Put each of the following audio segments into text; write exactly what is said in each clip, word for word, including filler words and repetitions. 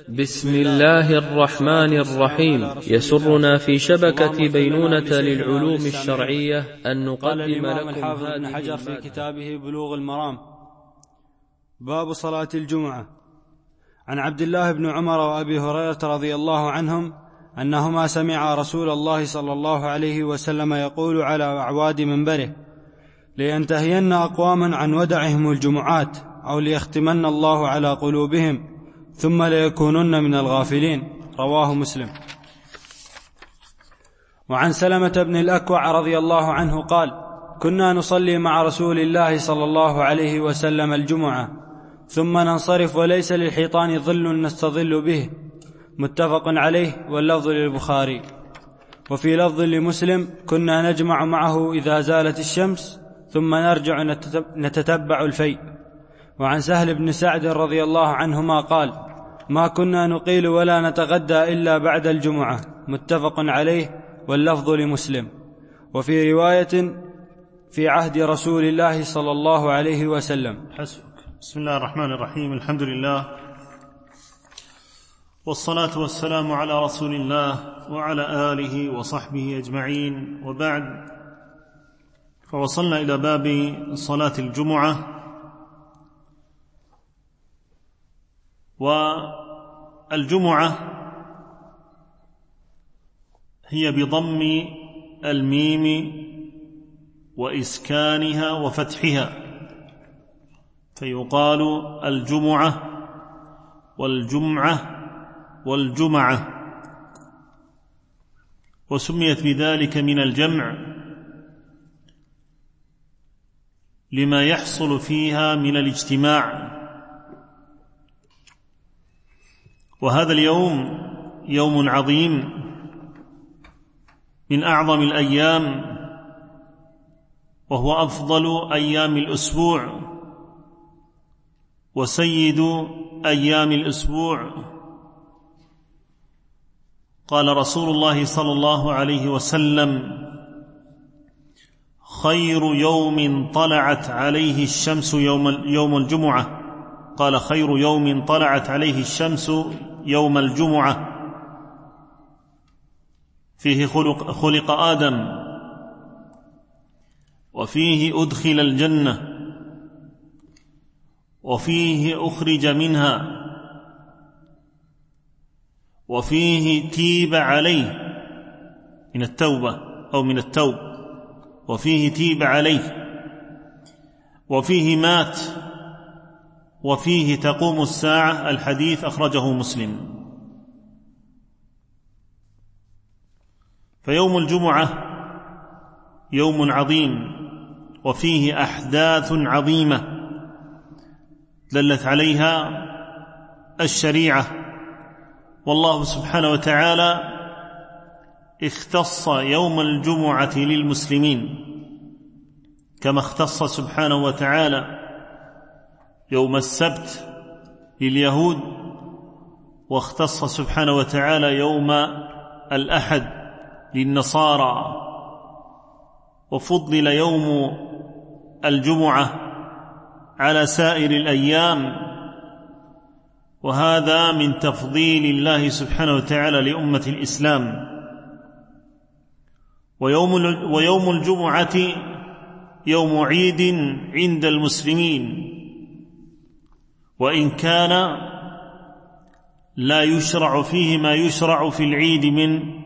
بسم الله الرحمن الرحيم. يسرنا في شبكة بينونة للعلوم الشرعية أن نقدم قال الإمام لكم الحافظ هذه بن حجر في المادة. كتابه بلوغ المرام: باب صلاة الجمعة. عن عبد الله بن عمر وأبي هريرة رضي الله عنهم أنهما سمعا رسول الله صلى الله عليه وسلم يقول على أعواد منبره: لينتهين أقواما عن ودعهم الجمعات، أو ليختمن الله على قلوبهم، ثم ليكونن من الغافلين. رواه مسلم. وعن سلمة بن الأكوع رضي الله عنه قال: كنا نصلي مع رسول الله صلى الله عليه وسلم الجمعة، ثم ننصرف وليس للحيطان ظل نستظل به. متفق عليه، واللفظ للبخاري. وفي لفظ لمسلم: كنا نجمع معه إذا زالت الشمس، ثم نرجع نتتبع الفيء. وعن سهل بن سعد رضي الله عنهما قال: ما كنا نقيل ولا نتغدى إلا بعد الجمعة. متفق عليه، واللفظ لمسلم. وفي رواية: في عهد رسول الله صلى الله عليه وسلم. حسبك. بسم الله الرحمن الرحيم. الحمد لله، والصلاة والسلام على رسول الله وعلى آله وصحبه أجمعين، وبعد، فوصلنا إلى باب صلاة الجمعة. والجمعة هي بضم الميم وإسكانها وفتحها، فيقال الجمعة والجمعة والجمعة، وسميت بذلك من الجمع لما يحصل فيها من الاجتماع. وهذا اليوم يوم عظيم من أعظم الأيام، وهو أفضل أيام الأسبوع وسيد أيام الأسبوع. قال رسول الله صلى الله عليه وسلم: خير يوم طلعت عليه الشمس يوم يوم الجمعة. قال: خير يوم طلعت عليه الشمس يوم الجمعة، فيه خلق, خلق آدم، وفيه أدخل الجنة، وفيه أخرج منها، وفيه تيب عليه من التوبة أو من التوب، وفيه تيب عليه، وفيه مات، وفيه تقوم الساعة. الحديث أخرجه مسلم. فيوم الجمعة يوم عظيم، وفيه أحداث عظيمة دلت عليها الشريعة. والله سبحانه وتعالى اختص يوم الجمعة للمسلمين، كما اختص سبحانه وتعالى يوم السبت لليهود، واختص سبحانه وتعالى يوم الأحد للنصارى، وفضل يوم الجمعة على سائر الأيام. وهذا من تفضيل الله سبحانه وتعالى لأمة الإسلام. ويوم ويوم الجمعة يوم عيد عند المسلمين، وإن كان لا يشرع فيه ما يشرع في العيد من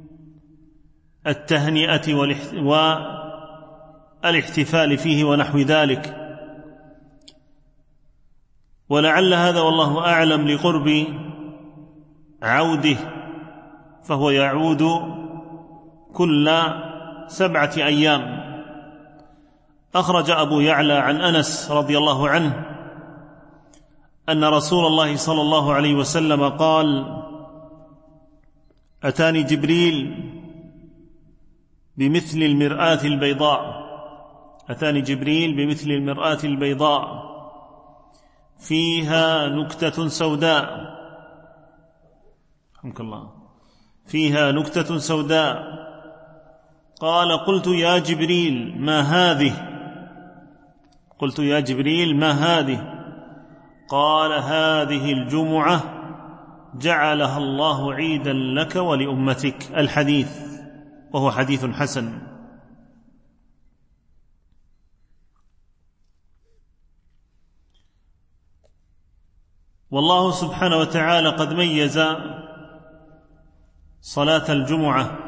التهنئة والاحتفال فيه ونحو ذلك. ولعل هذا والله أعلم لقرب عوده، فهو يعود كل سبعة أيام. أخرج أبو يعلى عن أنس رضي الله عنه أن رسول الله صلى الله عليه وسلم قال: أتاني جبريل بمثل المرآة البيضاء أتاني جبريل بمثل المرآة البيضاء فيها نكتة سوداء رحمك الله فيها نكتة سوداء قال: قلت يا جبريل ما هذه قلت يا جبريل ما هذه؟ قال: هذه الجمعة جعلها الله عيدا لك ولأمتك. الحديث، وهو حديث حسن. والله سبحانه وتعالى قد ميز صلاة الجمعة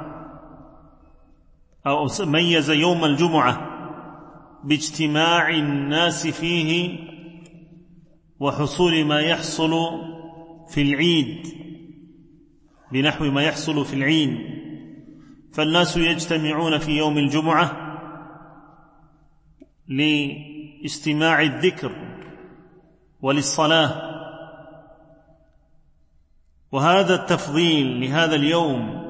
أو ميز يوم الجمعة باجتماع الناس فيه وحصول ما يحصل في العيد بنحو ما يحصل في العيد، فالناس يجتمعون في يوم الجمعة لاستماع الذكر وللصلاة. وهذا التفضيل لهذا اليوم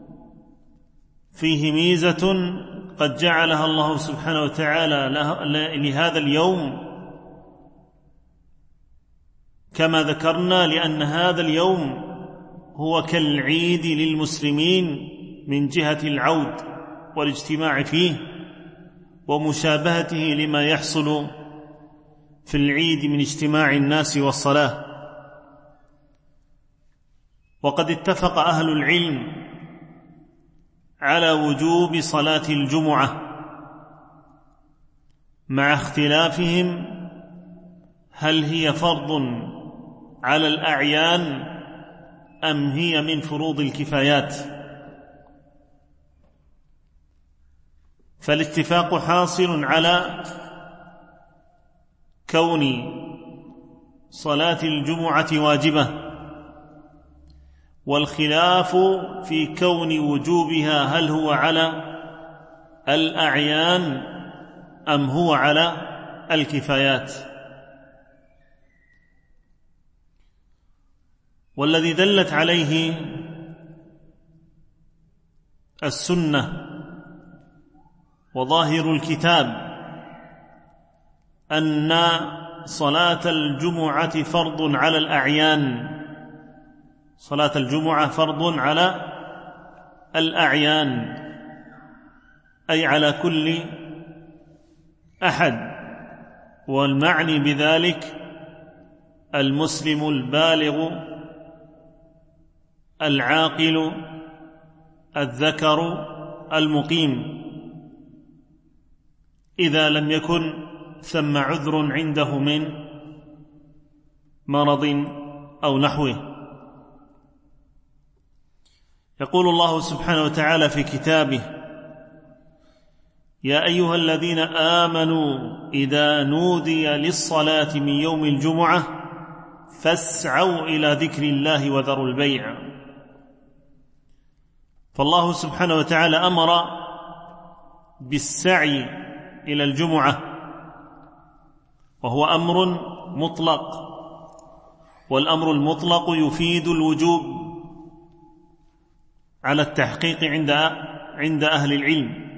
فيه ميزة قد جعلها الله سبحانه وتعالى لهذا اليوم كما ذكرنا، لأن هذا اليوم هو كالعيد للمسلمين من جهة العود والاجتماع فيه ومشابهته لما يحصل في العيد من اجتماع الناس والصلاة. وقد اتفق أهل العلم على وجوب صلاة الجمعة مع اختلافهم هل هي فرض على الأعيان أم هي من فروض الكفايات. فالاتفاق حاصل على كون صلاة الجمعة واجبة، والخلاف في كون وجوبها هل هو على الأعيان أم هو على الكفايات. والذي دلت عليه السنة وظاهر الكتاب أن صلاة الجمعة فرض على الأعيان، صلاة الجمعة فرض على الأعيان أي على كل أحد، والمعني بذلك المسلم البالغ العاقل الذكر المقيم، إذا لم يكن ثم عذر عنده من مرض أو نحوه. يقول الله سبحانه وتعالى في كتابه: يا أيها الذين آمنوا إذا نودي للصلاة من يوم الجمعة فاسعوا إلى ذكر الله وذروا البيع. فالله سبحانه وتعالى أمر بالسعي إلى الجمعة، وهو أمر مطلق، والأمر المطلق يفيد الوجوب على التحقيق عند عند أهل العلم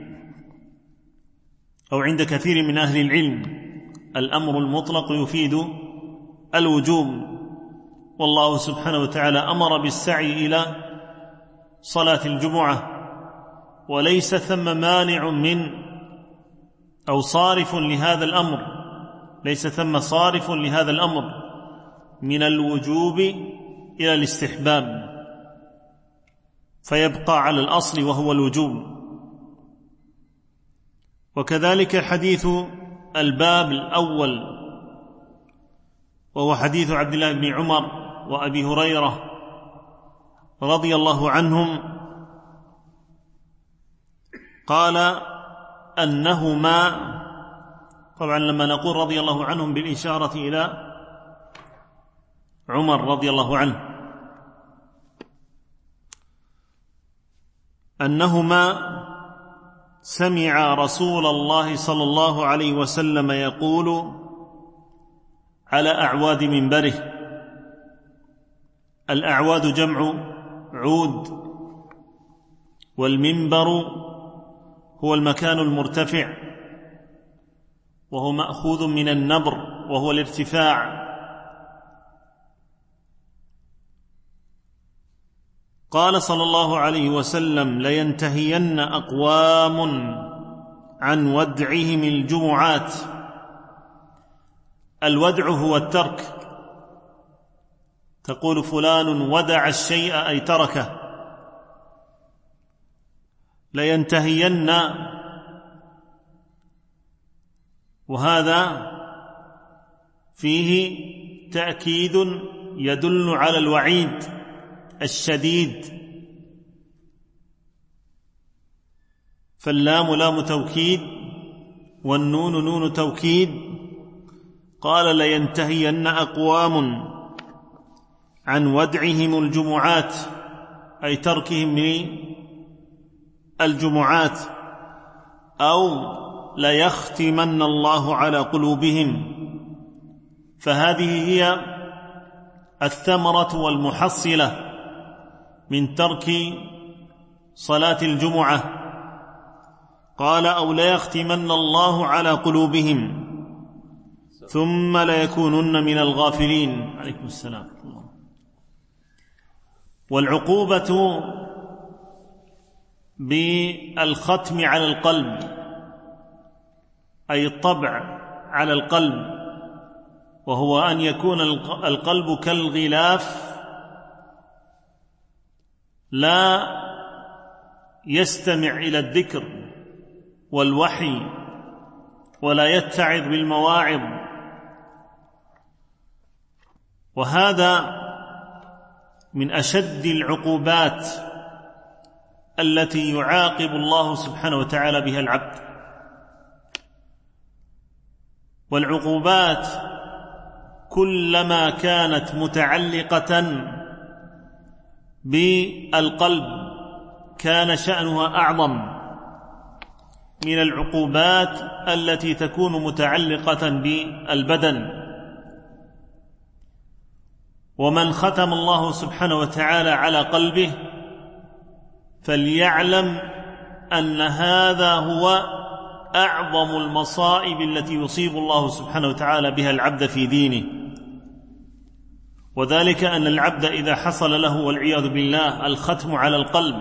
أو عند كثير من أهل العلم. الأمر المطلق يفيد الوجوب، والله سبحانه وتعالى أمر بالسعي إلى صلاة الجمعة، وليس ثم مانع من أو صارف لهذا الأمر، ليس ثم صارف لهذا الأمر من الوجوب إلى الاستحباب، فيبقى على الأصل وهو الوجوب. وكذلك حديث الباب الأول، وهو حديث عبد الله بن عمر وأبي هريرة رضي الله عنهم، قال أنهما، طبعا لما نقول رضي الله عنهم بالإشارة إلى عمر رضي الله عنه، أنهما سمع رسول الله صلى الله عليه وسلم يقول على أعواد منبره. الأعواد جمع عود، والمنبر هو المكان المرتفع، وهو مأخوذ من النبر وهو الارتفاع. قال صلى الله عليه وسلم: لينتهين أقوام عن ودعهم الجمعات. الودع هو الترك، تقول فلان ودع الشيء أي تركه، لينتهين، وهذا فيه تأكيد يدل على الوعيد الشديد. فاللام لام توكيد والنون نون توكيد. قال لينتهين أقوام عن ودعهم الجمعات أي تركهم الجمعات، أو ليختمن الله على قلوبهم. فهذه هي الثمرة والمحصلة من ترك صلاة الجمعة. قال أو ليختمن الله على قلوبهم ثم ليكونن من الغافلين. عليكم السلام. والعقوبة بالختم على القلب أي الطبع على القلب، وهو أن يكون القلب كالغلاف لا يستمع إلى الذكر والوحي ولا يتعظ بالمواعظ. وهذا من أشد العقوبات التي يعاقب الله سبحانه وتعالى بها العبد. والعقوبات كلما كانت متعلقة بالقلب كان شأنها أعظم من العقوبات التي تكون متعلقة بالبدن. ومن ختم الله سبحانه وتعالى على قلبه فليعلم أن هذا هو أعظم المصائب التي يصيب الله سبحانه وتعالى بها العبد في دينه. وذلك أن العبد إذا حصل له والعياذ بالله الختم على القلب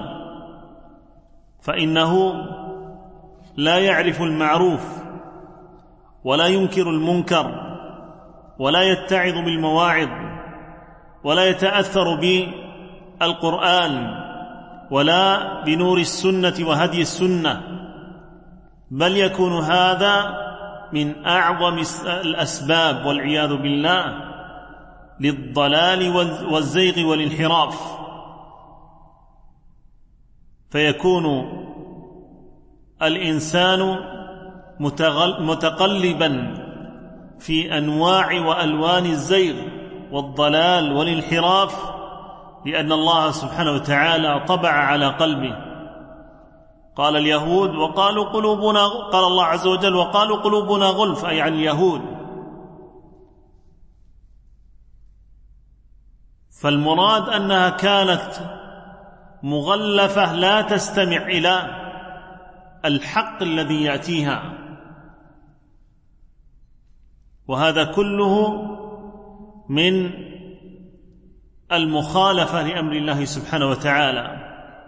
فإنه لا يعرف المعروف ولا ينكر المنكر ولا يتعظ بالمواعظ ولا يتأثر بالقرآن ولا بنور السنة وهدي السنة، بل يكون هذا من أعظم الأسباب والعياذ بالله للضلال والزيغ والانحراف. فيكون الإنسان متقلبا في أنواع وألوان الزيغ والضلال والانحراف، لأن الله سبحانه وتعالى طبع على قلبه. قال اليهود وقالوا قلوبنا، قال الله عز وجل وقالوا قلوبنا غلف، أي عن اليهود. فالمراد أنها كانت مغلفة لا تستمع إلى الحق الذي يأتيها، وهذا كله من المخالفة لأمر الله سبحانه وتعالى.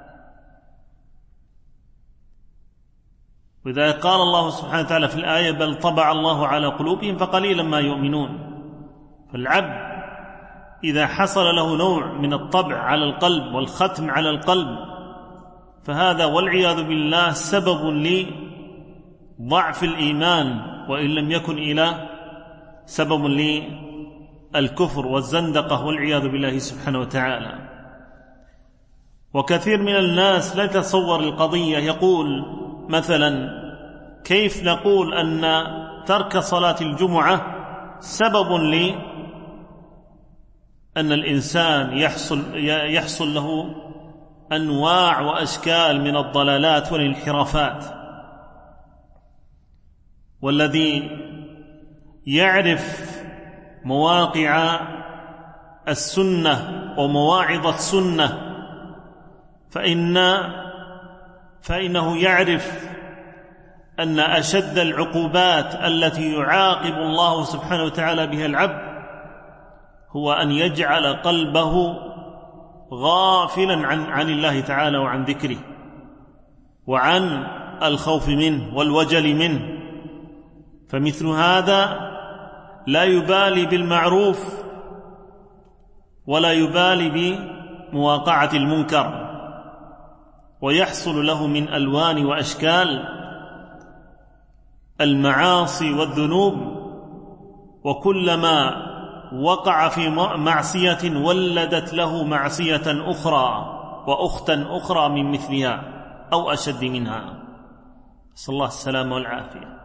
وإذا قال الله سبحانه وتعالى في الآية بل طبع الله على قلوبهم فقليلا ما يؤمنون، فالعبد إذا حصل له نوع من الطبع على القلب والختم على القلب فهذا والعياذ بالله سبب لضعف الإيمان، وإن لم يكن إلى سبب للكفر والزندقة والعياذ بالله سبحانه وتعالى. وكثير من الناس لا يتصور القضية، يقول مثلا كيف نقول أن ترك صلاة الجمعة سبب لي أن الإنسان يحصل, يحصل له أنواع وأشكال من الضلالات والانحرافات. والذي يعرف مواقع السنة ومواعظ السنة فإن فإنه يعرف أن أشد العقوبات التي يعاقب الله سبحانه وتعالى بها العبد هو أن يجعل قلبه غافلا عن, عن الله تعالى وعن ذكره وعن الخوف منه والوجل منه. فمثل هذا لا يبالي بالمعروف ولا يبالي بمواقعة المنكر، ويحصل له من ألوان وأشكال المعاصي والذنوب، وكلما وقع في معصية ولدت له معصية أخرى وأختا أخرى من مثلها أو أشد منها، نسأل الله السلامة والعافية.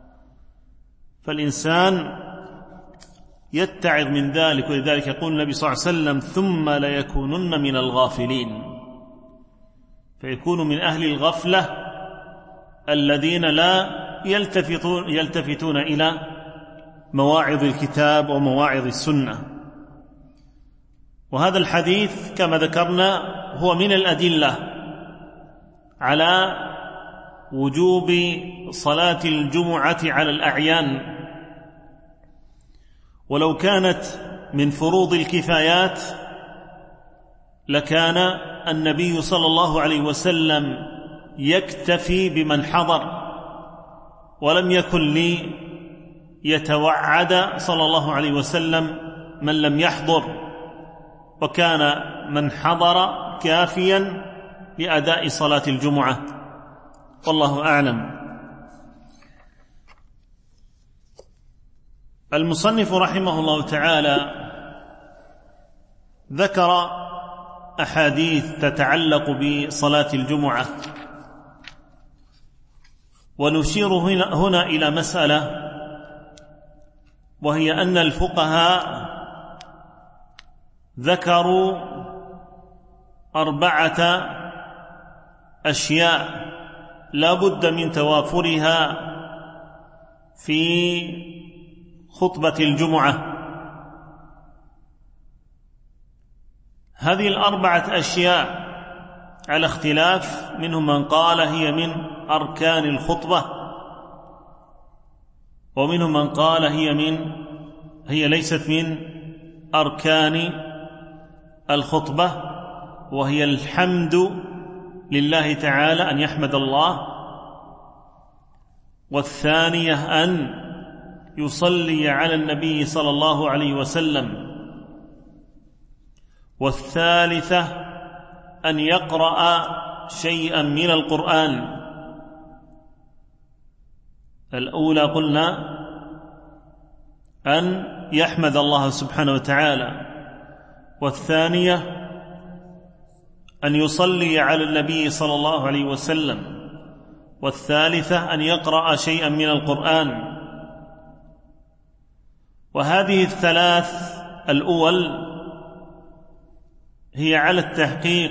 فالإنسان يتعظ من ذلك، ولذلك يقول النبي صلى الله عليه وسلم: ثم ليكونن من الغافلين، فيكون من أهل الغفلة الذين لا يلتفتون, يلتفتون إلى مواعظ الكتاب ومواعظ السنة. وهذا الحديث كما ذكرنا هو من الأدلة على وجوب صلاة الجمعة على الأعيان، ولو كانت من فروض الكفايات لكان النبي صلى الله عليه وسلم يكتفي بمن حضر، ولم يكن لي يتوعد صلى الله عليه وسلم من لم يحضر، وكان من حضر كافيا لأداء صلاة الجمعة، والله أعلم. المصنف رحمه الله تعالى ذكر أحاديث تتعلق بصلاة الجمعة، ونشير هنا إلى مسألة، وهي أن الفقهاء ذكروا أربعة أشياء لا بد من توافرها في خطبة الجمعة. هذه الأربعة أشياء على اختلاف، منهم من قال هي من أركان الخطبة، ومنهم من قال هي من هي ليست من أركان الخطبة، وهي الحمد لله تعالى، أن يحمد الله، والثانية أن يصلي على النبي صلى الله عليه وسلم، والثالثة أن يقرأ شيئا من القرآن. الأولى قلنا أن يحمد الله سبحانه وتعالى، والثانية أن يصلي على النبي صلى الله عليه وسلم، والثالثة أن يقرأ شيئا من القرآن. وهذه الثلاث الأول هي على التحقيق،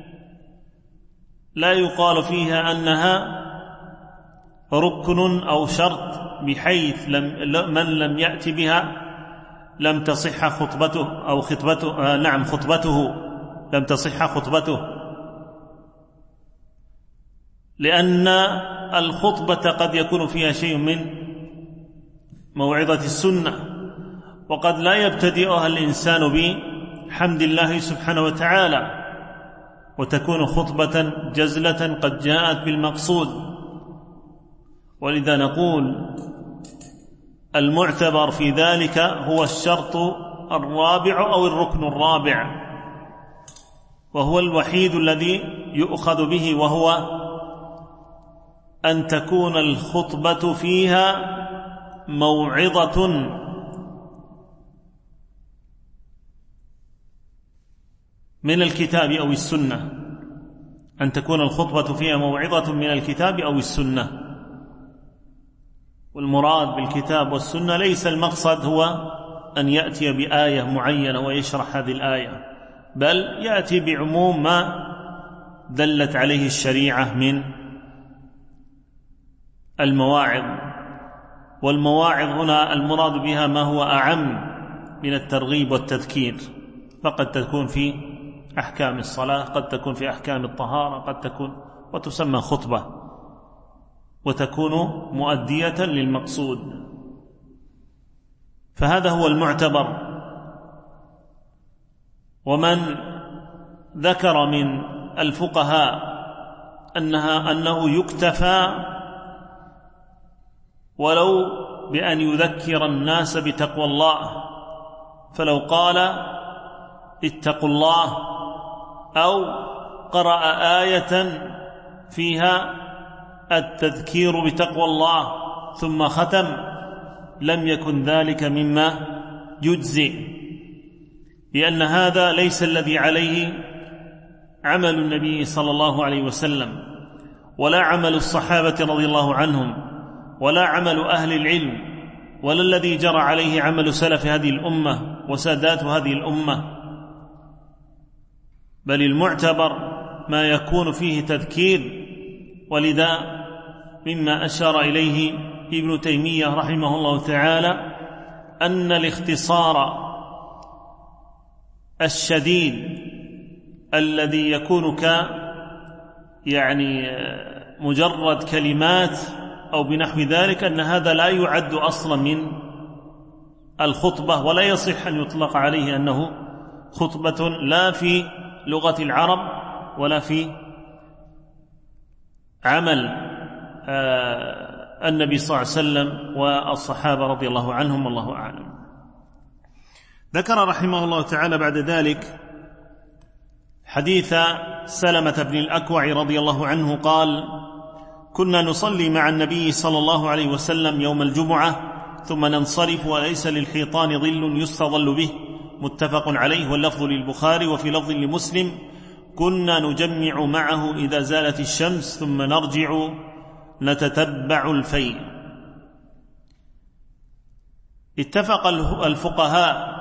لا يقال فيها أنها ركن أو شرط، بحيث لم من لم يأتي بها لم تصح خطبته أو خطبته آه نعم خطبته لم تصح خطبته، لأن الخطبة قد يكون فيها شيء من موعظة السنة، وقد لا يبتدئها الإنسان بحمد الله سبحانه وتعالى، وتكون خطبة جزلة قد جاءت بالمقصود. ولذا نقول المعتبر في ذلك هو الشرط الرابع أو الركن الرابع، وهو الوحيد الذي يؤخذ به، وهو أن تكون الخطبة فيها موعظة من الكتاب أو السنة، أن تكون الخطبة فيها موعظة من الكتاب أو السنة. والمراد بالكتاب والسنة ليس المقصد هو أن يأتي بآية معينة ويشرح هذه الآية، بل يأتي بعموم ما دلت عليه الشريعة من المواعظ. والمواعظ هنا المراد بها ما هو أعم من الترغيب والتذكير، فقد تكون في أحكام الصلاة، قد تكون في أحكام الطهارة، قد تكون وتسمى خطبة، وتكون مؤدية للمقصود. فهذا هو المعتبر. ومن ذكر من الفقهاء أنها أنه يكتفى ولو بأن يذكر الناس بتقوى الله، فلو قال اتقوا الله، أو قرأ آية فيها التذكير بتقوى الله ثم ختم، لم يكن ذلك مما يجزئ، لأن هذا ليس الذي عليه عمل النبي صلى الله عليه وسلم، ولا عمل الصحابة رضي الله عنهم، ولا عمل أهل العلم، ولا الذي جرى عليه عمل سلف هذه الأمة وسادات هذه الأمة، بل المعتبر ما يكون فيه تذكير. ولذا مما أشار إليه ابن تيمية رحمه الله تعالى أن الاختصار الشديد الذي يكون ك يعني مجرد كلمات أو بنحو ذلك، أن هذا لا يعد أصلا من الخطبة، ولا يصح أن يطلق عليه أنه خطبة، لا في لغة العرب ولا في عمل النبي صلى الله عليه وسلم والصحابة رضي الله عنهم، والله أعلم. ذكر رحمه الله تعالى بعد ذلك حديث سلمة بن الأكوع رضي الله عنه قال: كنا نصلي مع النبي صلى الله عليه وسلم يوم الجمعة ثم ننصرف وليس للحيطان ظل يستظل به، متفق عليه، واللفظ للبخاري. وفي لفظ لمسلم: كنا نجمع معه إذا زالت الشمس ثم نرجع نتتبع الفيء. اتفق الفقهاء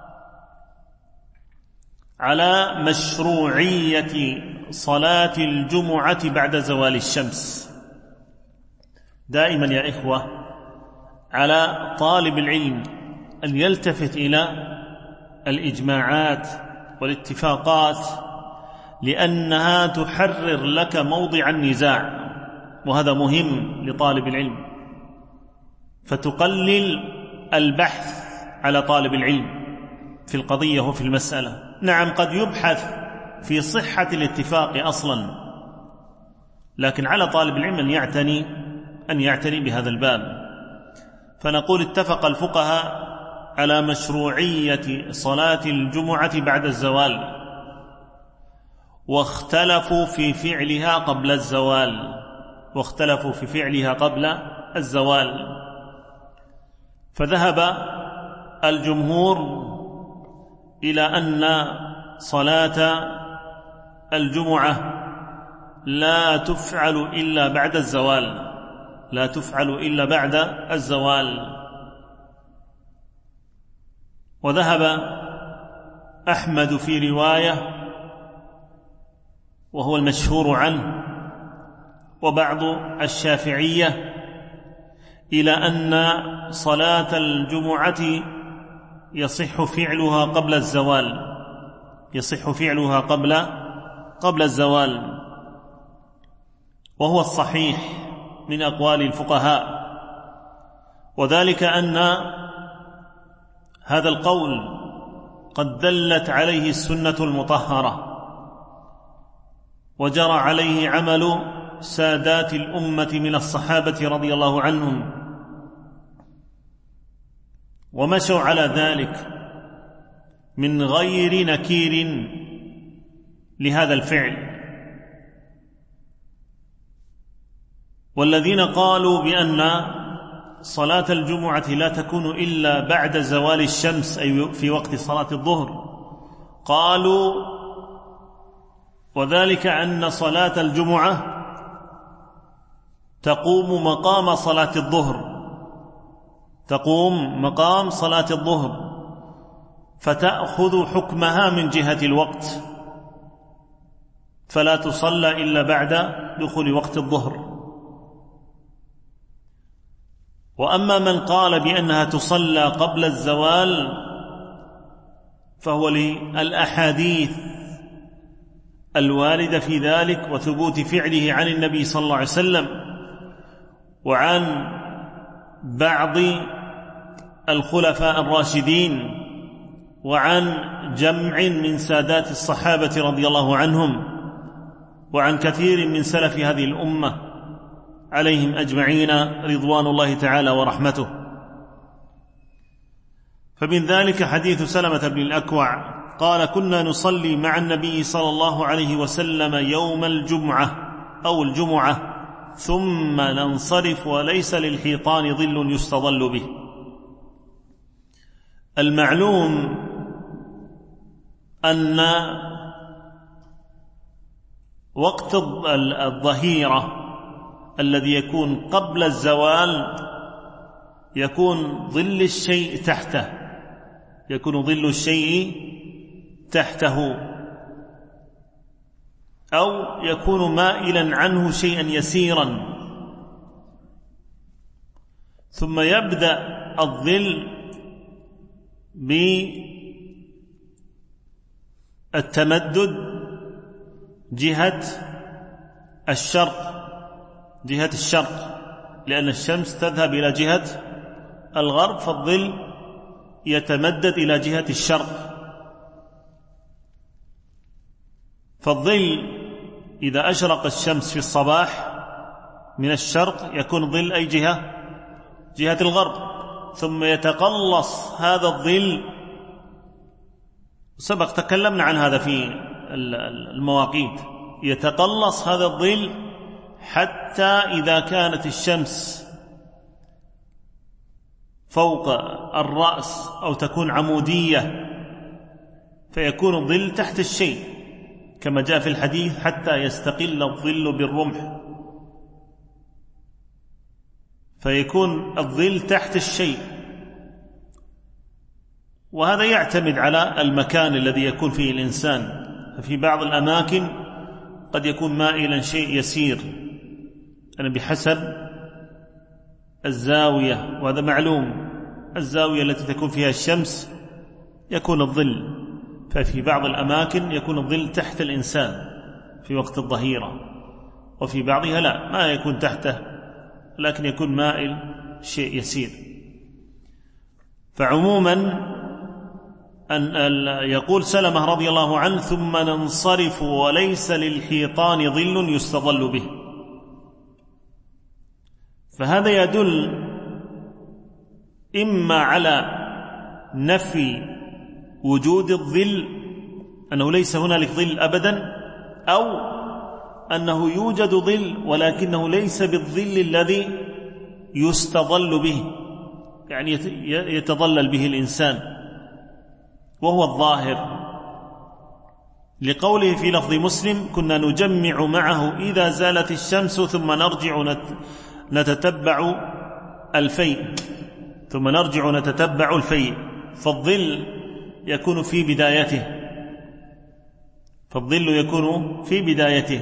على مشروعية صلاة الجمعة بعد زوال الشمس. دائما يا إخوة على طالب العلم أن يلتفت إلى الإجماعات والاتفاقات، لأنها تحرر لك موضع النزاع، وهذا مهم لطالب العلم، فتقلل البحث على طالب العلم في القضية وفي المسألة. نعم قد يبحث في صحة الاتفاق أصلا، لكن على طالب العلم أن يعتني أن يعتني بهذا الباب. فنقول: اتفق الفقهاء على مشروعية صلاة الجمعة بعد الزوال، واختلفوا في فعلها قبل الزوال واختلفوا في فعلها قبل الزوال فذهب الجمهور إلى أن صلاة الجمعة لا تفعل إلا بعد الزوال لا تفعل إلا بعد الزوال وذهب أحمد في رواية وهو المشهور عنه وبعض الشافعية إلى أن صلاة الجمعة يصح فعلها قبل الزوال يصح فعلها قبل قبل الزوال وهو الصحيح من أقوال الفقهاء، وذلك أن هذا القول قد دلت عليه السنة المطهرة وجرى عليه عمل سادات الأمة من الصحابة رضي الله عنهم، ومشوا على ذلك من غير نكير لهذا الفعل. والذين قالوا بأن صلاة الجمعة لا تكون إلا بعد زوال الشمس أي في وقت صلاة الظهر، قالوا وذلك أن صلاة الجمعة تقوم مقام صلاة الظهر تقوم مقام صلاة الظهر فتأخذ حكمها من جهة الوقت، فلا تصلى إلا بعد دخول وقت الظهر. وأما من قال بأنها تصلى قبل الزوال فهو للأحاديث الواردة في ذلك وثبوت فعله عن النبي صلى الله عليه وسلم وعن بعض الخلفاء الراشدين وعن جمع من سادات الصحابة رضي الله عنهم وعن كثير من سلف هذه الأمة عليهم أجمعين رضوان الله تعالى ورحمته. فمن ذلك حديث سلمة بن الأكوع قال كنا نصلي مع النبي صلى الله عليه وسلم يوم الجمعة أو الجمعة ثم ننصرف وليس للحيطان ظل يستظل به. المعلوم أن وقت الظهيرة الذي يكون قبل الزوال يكون ظل الشيء تحته، يكون ظل الشيء تحته، أو يكون مائلا عنه شيئا يسيرا، ثم يبدأ الظل بالتمدد جهة الشرق، جهة الشرق، لأن الشمس تذهب إلى جهة الغرب، فالظل يتمدد إلى جهة الشرق. فالظل إذا أشرق الشمس في الصباح من الشرق يكون ظل أي جهة؟ جهة الغرب، ثم يتقلص هذا الظل، سبق تكلمنا عن هذا في المواقيت، يتقلص هذا الظل حتى إذا كانت الشمس فوق الرأس أو تكون عمودية فيكون الظل تحت الشيء، كما جاء في الحديث حتى يستقل الظل بالرمح، فيكون الظل تحت الشيء. وهذا يعتمد على المكان الذي يكون فيه الإنسان، ففي بعض الأماكن قد يكون مائلا شيء يسير، يعني بحسب الزاوية، وهذا معلوم، الزاوية التي تكون فيها الشمس يكون الظل، ففي بعض الأماكن يكون الظل تحت الإنسان في وقت الظهيرة، وفي بعضها لا، ما يكون تحته لكن يكون مائل شيء يسير. فعموما أن يقول سلمة رضي الله عنه ثم ننصرف وليس للحيطان ظل يستظل به، فهذا يدل إما على نفي وجود الظل، أنه ليس هنالك ظل أبدا، أو أنه يوجد ظل ولكنه ليس بالظل الذي يستظل به، يعني يتظلل به الإنسان، وهو الظاهر، لقوله في لفظ مسلم كنا نجمع معه إذا زالت الشمس ثم نرجع نتتبع الفيء ثم نرجع نتتبع الفيء فالظل يكون في بدايته فالظل يكون في بدايته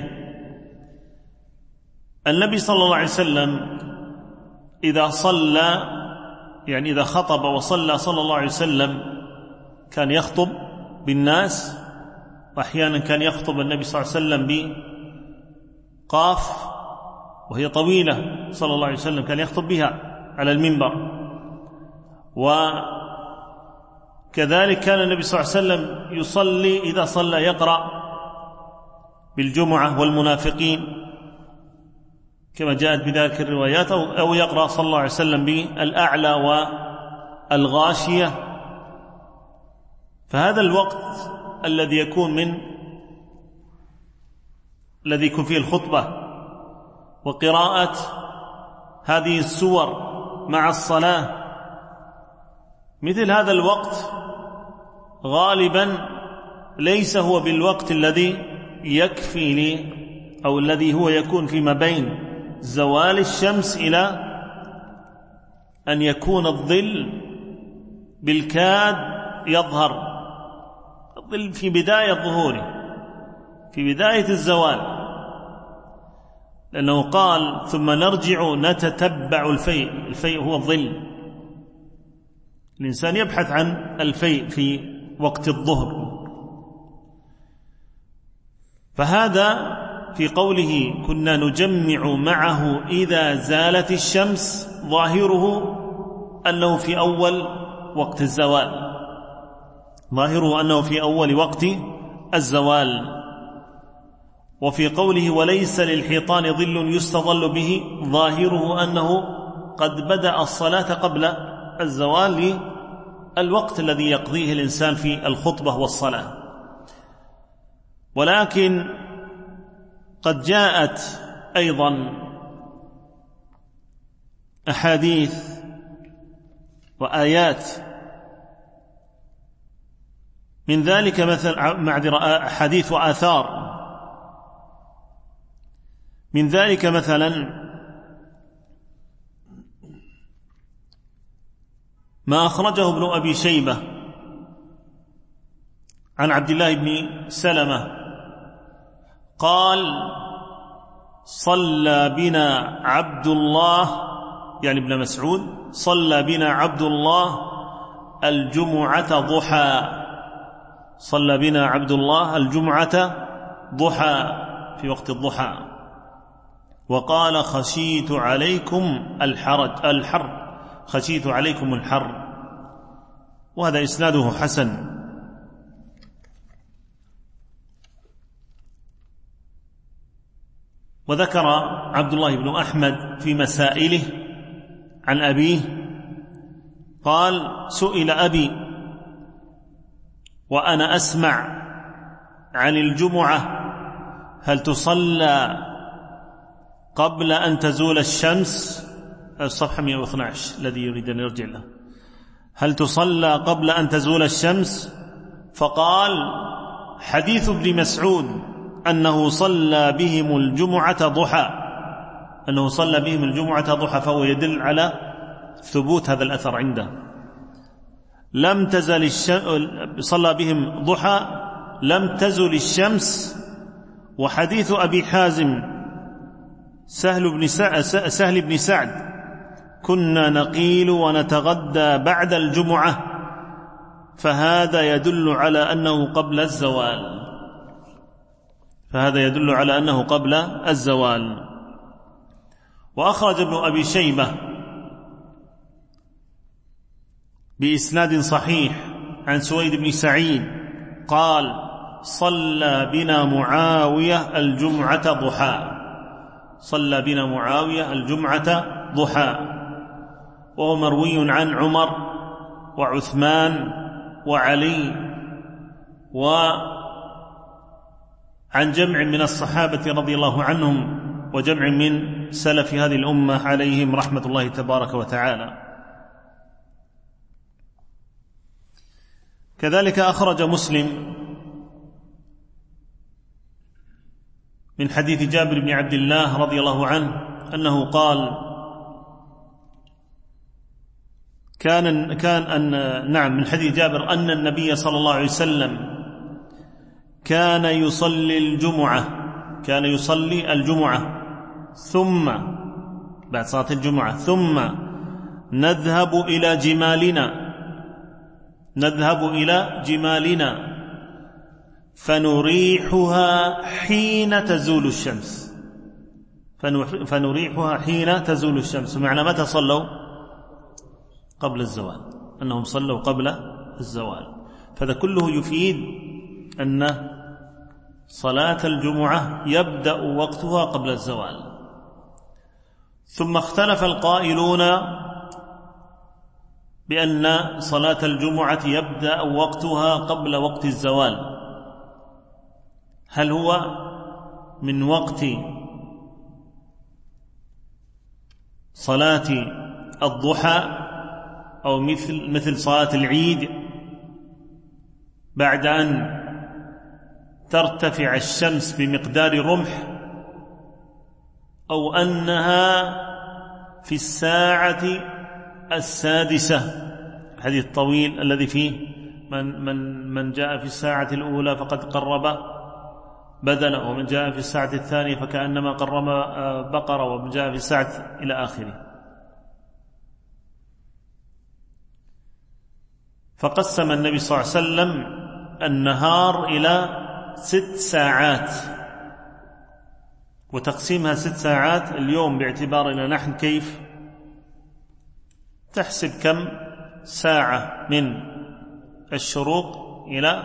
النبي صلى الله عليه وسلم إذا صلى، يعني إذا خطب وصلى صلى الله عليه وسلم، كان يخطب بالناس، وأحيانا كان يخطب النبي صلى الله عليه وسلم بقاف وهي طويلة، صلى الله عليه وسلم كان يخطب بها على المنبر. وكذلك كان النبي صلى الله عليه وسلم يصلي إذا صلى يقرأ بالجمعة والمنافقين كما جاءت بذلك الروايات، أو يقرأ صلى الله عليه وسلم بالأعلى والغاشية. فهذا الوقت الذي يكون من الذي يكون فيه الخطبة وقراءة هذه السور مع الصلاة، مثل هذا الوقت غالبا ليس هو بالوقت الذي يكفي لي أو الذي هو يكون فيما بين زوال الشمس إلى أن يكون الظل بالكاد يظهر، الظل في بداية ظهوره، في بداية الزوال، لأنه قال ثم نرجع نتتبع الفيء. الفيء هو الظل، الإنسان يبحث عن الفيء في وقت الظهر. فهذا في قوله كنا نجمع معه إذا زالت الشمس ظاهره أنه في أول وقت الزوال، ظاهره أنه في أول وقت الزوال. وفي قوله وليس للحيطان ظل يستظل به ظاهره أنه قد بدأ الصلاة قبل الزوال الوقت الذي يقضيه الإنسان في الخطبة والصلاة. ولكن قد جاءت أيضا أحاديث وآيات من ذلك مثل معذرة أحاديث وآثار من ذلك مثلا ما أخرجه ابن أبي شيبة عن عبد الله بن سلمة قال صلى بنا عبد الله يعني ابن مسعود صلى بنا عبد الله الجمعة ضحى صلى بنا عبد الله الجمعة ضحى في وقت الضحى وقال خشيت عليكم الحرج الحر خشيت عليكم الحر. وهذا إسناده حسن. وذكر عبد الله بن أحمد في مسائله عن أبيه قال سئل أبي وأنا أسمع عن الجمعة هل تصلى قبل أن تزول الشمس؟ الصفحة مئة واثني عشر الذي يريد أن يرجع له. هل تصلى قبل أن تزول الشمس؟ فقال حديث ابن مسعود أنه صلى بهم الجمعة ضحى أنه صلى بهم الجمعة ضحى فهو يدل على ثبوت هذا الأثر عنده. لم تزل الشمس صلى بهم ضحى لم تزل الشمس. وحديث أبي حازم سهل بن سعد, سهل بن سعد كنا نقيل ونتغدى بعد الجمعة فهذا يدل على أنه قبل الزوال فهذا يدل على أنه قبل الزوال. وأخرج ابن أبي شيبة بإسناد صحيح عن سويد بن سعيد قال صلى بنا معاوية الجمعة ضحى صلى بنا معاوية الجمعة ضحى وهو مروي عن عمر وعثمان وعلي وعن جمع من الصحابة رضي الله عنهم وجمع من سلف هذه الأمة عليهم رحمة الله تبارك وتعالى. كذلك أخرج مسلم من حديث جابر بن عبد الله رضي الله عنه أنه قال كان كان أن نعم من حديث جابر أن النبي صلى الله عليه وسلم كان يصلي الجمعة كان يصلي الجمعة ثم بعد صلاة الجمعة ثم نذهب إلى جمالنا نذهب إلى جمالنا فنريحها حين تزول الشمس فنريحها حين تزول الشمس. معنى متى صلوا؟ قبل الزوال أنهم صلوا قبل الزوال. فذا كله يفيد أن صلاة الجمعة يبدأ وقتها قبل الزوال. ثم اختلف القائلون بأن صلاة الجمعة يبدأ وقتها قبل وقت الزوال. هل هو من وقت صلاة الضحى أو مثل مثل صلاة العيد بعد أن ترتفع الشمس بمقدار رمح، أو أنها في الساعة السادسة، الحديث الطويل الذي فيه من, من, من جاء في الساعة الأولى فقد قرب بدنه، ومن جاء في الساعة الثانية فكأنما قرب بقرة، ومن جاء في الساعة إلى آخره. فقسم النبي صلى الله عليه وسلم النهار إلى ست ساعات، وتقسيمها ست ساعات اليوم باعتبارنا نحن كيف تحسب كم ساعة من الشروق إلى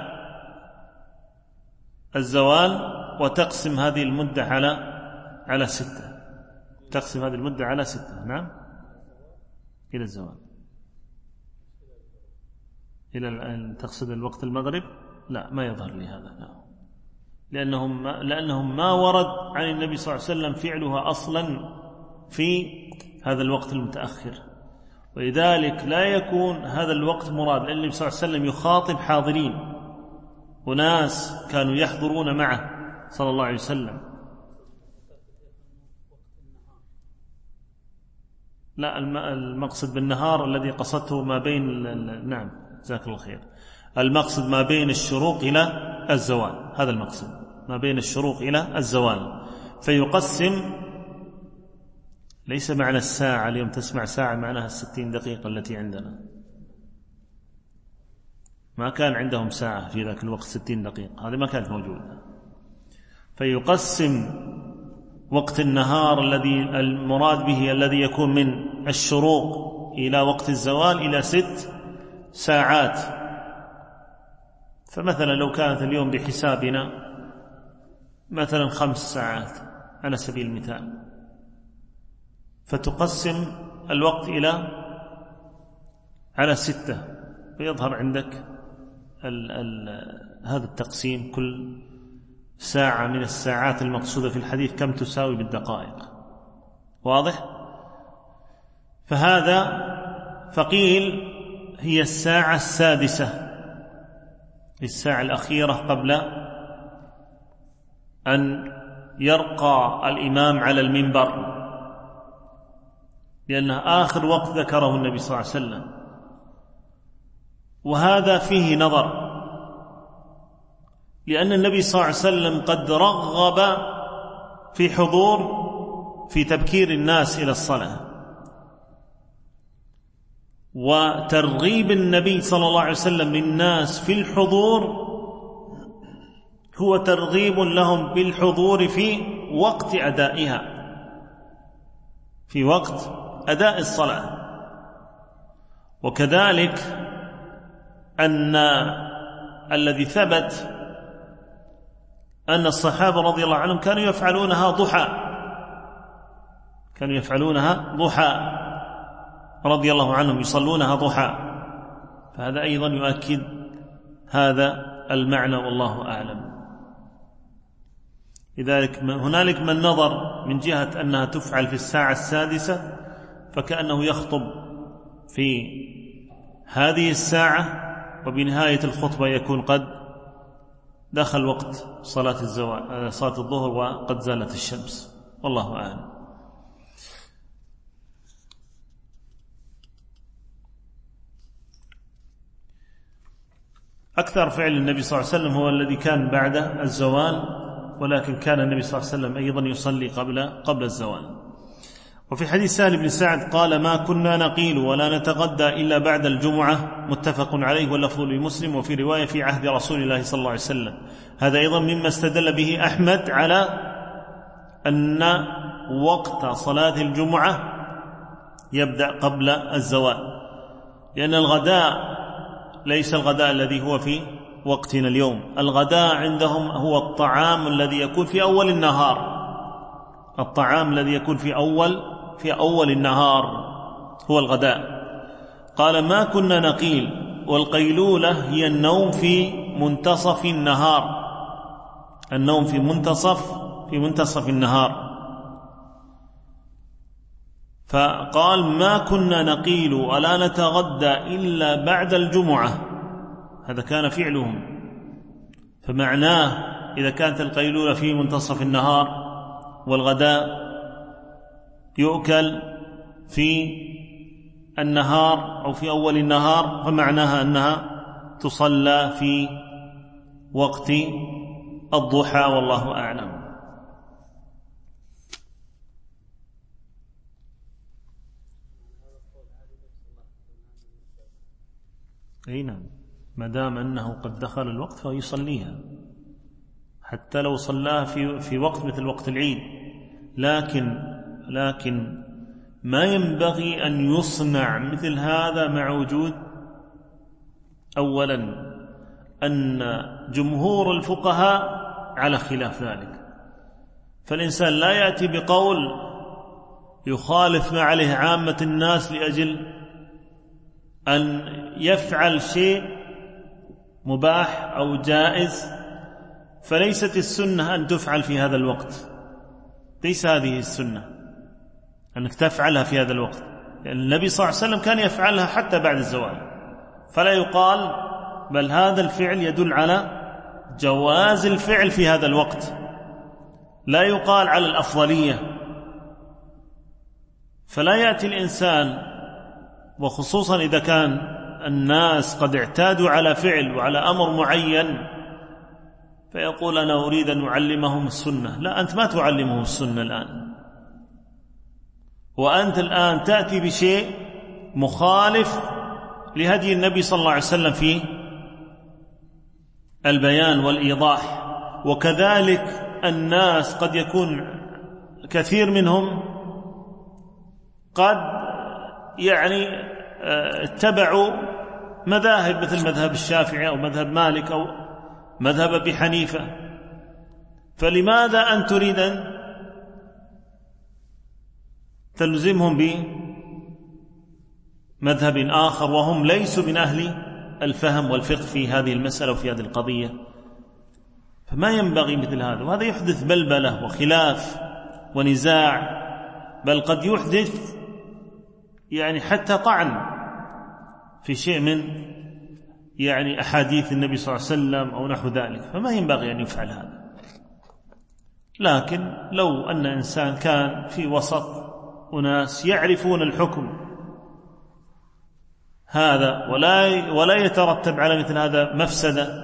الزوال، وتقسم هذه المدة على على ستة تقسم هذه المدة على ستة نعم إلى الزوال. إلى أن تقصد الوقت المغرب؟ لا، ما يظهر لي هذا، لا. لأنهم ما لأنهم ما ورد عن النبي صلى الله عليه وسلم فعلها أصلا في هذا الوقت المتأخر، ولذلك لا يكون هذا الوقت مراد، لأن النبي صلى الله عليه وسلم يخاطب حاضرين وناس كانوا يحضرون معه صلى الله عليه وسلم. لا، المقصد بالنهار الذي قصدته ما بين، نعم جزاك الله خير، المقصد ما بين الشروق إلى الزوال، هذا المقصد، ما بين الشروق إلى الزوال. فيقسم، ليس معنى الساعة اليوم تسمع ساعة معناها الستين دقيقة التي عندنا، ما كان عندهم ساعة في ذاك الوقت ستين دقيقة، هذه ما كانت موجودة. فيقسم وقت النهار الذي المراد به الذي يكون من الشروق إلى وقت الزوال إلى ست ساعات. فمثلا لو كانت اليوم بحسابنا مثلا خمس ساعات على سبيل المثال، فتقسم الوقت إلى على ستة، فيظهر عندك ال ال هذا التقسيم، كل ساعة من الساعات المقصودة في الحديث كم تساوي بالدقائق، واضح؟ فهذا فقيل هي الساعة السادسة، الساعة الأخيرة قبل أن يرقى الإمام على المنبر، لأنه آخر وقت ذكره النبي صلى الله عليه وسلم. وهذا فيه نظر، لأن النبي صلى الله عليه وسلم قد رغب في حضور في تبكير الناس إلى الصلاة، وترغيب النبي صلى الله عليه وسلم للناس في الحضور هو ترغيب لهم بالحضور في وقت أدائها، في وقت أداء الصلاة. وكذلك أن الذي ثبت أن الصحابة رضي الله عنهم كانوا يفعلونها ضحى، كانوا يفعلونها ضحى رضي الله عنهم، يصلونها ضحى، فهذا أيضا يؤكد هذا المعنى والله أعلم. لذلك هنالك من نظر من جهة أنها تفعل في الساعة السادسة، فكأنه يخطب في هذه الساعة، وبنهاية الخطبة يكون قد دخل وقت صلاة الزوال، صلاة الظهر، وقد زالت الشمس، والله أعلم. أكثر فعل النبي صلى الله عليه وسلم هو الذي كان بعد الزوال، ولكن كان النبي صلى الله عليه وسلم أيضا يصلي قبل قبل الزوال. وفي حديث سهل بن سعد قال: ما كنا نقيل ولا نتغدى إلا بعد الجمعة، متفق عليه واللفظ لمسلم، وفي رواية في عهد رسول الله صلى الله عليه وسلم. هذا أيضا مما استدل به أحمد على أن وقت صلاة الجمعة يبدأ قبل الزوال، لأن الغداء ليس الغداء الذي هو في وقتنا اليوم، الغداء عندهم هو الطعام الذي يكون في أول النهار، الطعام الذي يكون في أول في أول النهار هو الغداء. قال: ما كنا نقيل، والقيلولة هي النوم في منتصف النهار، النوم في منتصف في منتصف النهار. فقال: ما كنا نقيل ولا نتغدى إلا بعد الجمعة، هذا كان فعلهم. فمعناه إذا كانت القيلولة في منتصف النهار والغداء يؤكل في النهار أو في أول النهار، فمعناها أنها تصلى في وقت الضحى، والله أعلم. أي نعم، ما دام أنه قد دخل الوقت فيصليها، حتى لو صلاها في في وقت مثل وقت العيد. لكن لكن ما ينبغي أن يصنع مثل هذا مع وجود أولا أن جمهور الفقهاء على خلاف ذلك، فالإنسان لا يأتي بقول يخالف ما عليه عامة الناس لأجل أن يفعل شيء مباح أو جائز، فليست السنة أن تفعل في هذا الوقت، ليس هذه السنة أنك تفعلها في هذا الوقت، لأن النبي صلى الله عليه وسلم كان يفعلها حتى بعد الزوال، فلا يقال، بل هذا الفعل يدل على جواز الفعل في هذا الوقت، لا يقال على الأفضلية. فلا يأتي الإنسان، وخصوصا إذا كان الناس قد اعتادوا على فعل وعلى أمر معين، فيقول أنا أريد أن أعلمهم السنة. لا، أنت ما تعلمهم السنة الآن، وأنت الآن تأتي بشيء مخالف لهدي النبي صلى الله عليه وسلم في البيان والإيضاح. وكذلك الناس قد يكون كثير منهم قد يعني اتبعوا مذاهب مثل مذهب الشافعي أو مذهب مالك أو مذهب أبي حنيفة، فلماذا أن تريد أن تلزمهم بمذهب آخر وهم ليسوا من أهل الفهم والفقه في هذه المسألة وفي هذه القضية؟ فما ينبغي مثل هذا، وهذا يحدث بلبلة وخلاف ونزاع، بل قد يحدث يعني حتى طعن في شيء من يعني أحاديث النبي صلى الله عليه وسلم أو نحو ذلك، فما ينبغي أن يفعل هذا. لكن لو أن إنسان كان في وسط أناس يعرفون الحكم هذا ولا ولا يترتب على مثل هذا مفسدة،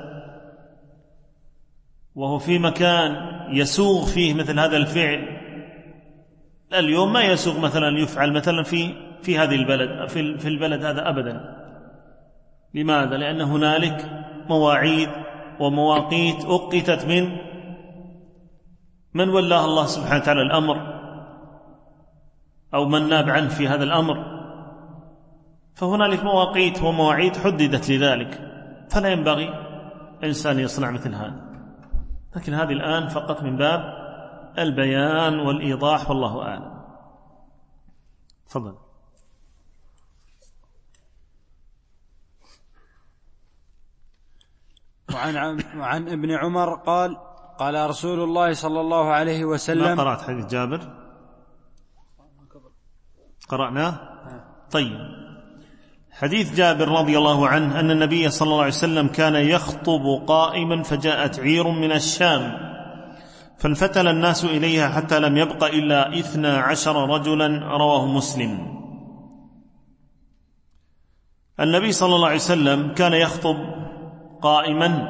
وهو في مكان يسوغ فيه مثل هذا الفعل، اليوم ما يسوغ مثلا يفعل مثلا في في هذه البلد في في البلد هذا أبدا. لماذا؟ لأن هنالك مواعيد ومواقيت أقتت من من ولاه الله سبحانه وتعالى الأمر أو من ناب عنه في هذا الأمر، فهنالك مواقيت ومواعيد حددت لذلك، فلا ينبغي إنسان يصنع مثل هذا. لكن هذه الآن فقط من باب البيان والإيضاح، والله أعلم. تفضل. وعن, وعن ابن عمر قال قال رسول الله صلى الله عليه وسلم. ما قرأت حديث جابر؟ قرأناه؟ طيب. حديث جابر رضي الله عنه أن النبي صلى الله عليه وسلم كان يخطب قائما، فجاءت عير من الشام فانفتل الناس إليها حتى لم يبق إلا اثنا عشر رجلا، رواه مسلم. النبي صلى الله عليه وسلم كان يخطب قائما،